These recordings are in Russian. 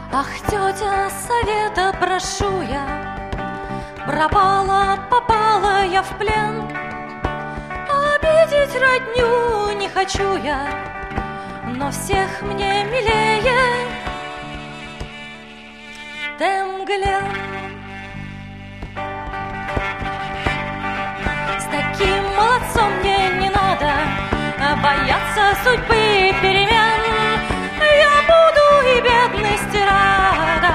Ах, тетя, совета прошу я, пропала, попала я в плен. Обидеть родню не хочу я, но всех мне милее Темглен. С таким молодцом мне не надо бояться судьбы и перемен. Я буду и бедности рада,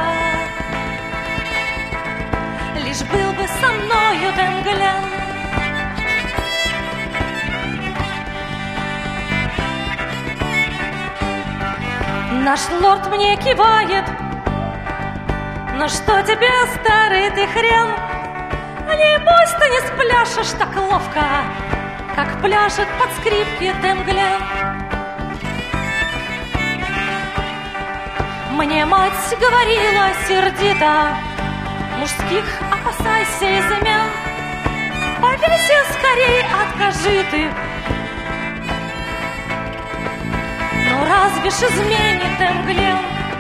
лишь был бы со мною Темглен. Наш лорд мне кивает: ну что тебе, старый ты хрен, небось ты не спляшешь так ловко, как пляшет под скрипки Темглен. Мне мать говорила сердито: мужских опасайся измен, повеси скорей, откажи ты. Ну разве ж изменит Темглен?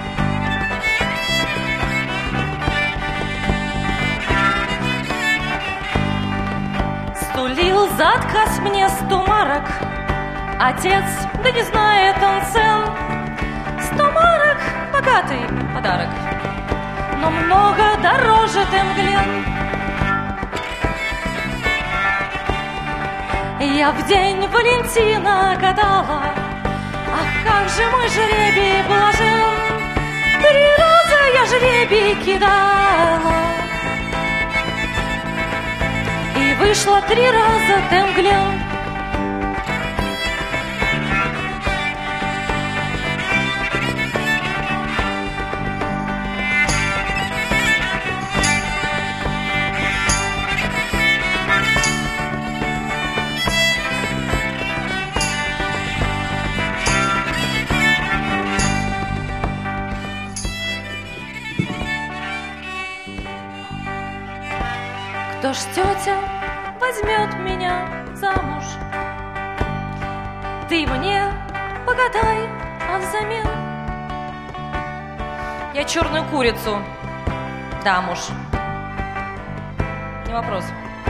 Стулил за отказ мне 100 марок отец, да не знает он цен. 100 марок — богатый подарок, но много дороже Темглен. Я в день Валентина гадала, ах, как же мой жребий блажен. 3 раза я жребий кидала, и вышло 3 раза Темглен. Кто ж, тетя, возьмет меня замуж? Ты мне погадай, а взамен я черную курицу дам уж. Не вопрос.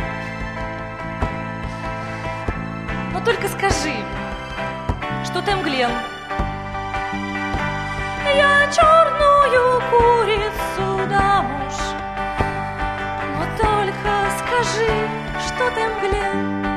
Но только скажи, что Темглен. Я черную курицу дам уж. Только скажи, что Темглен.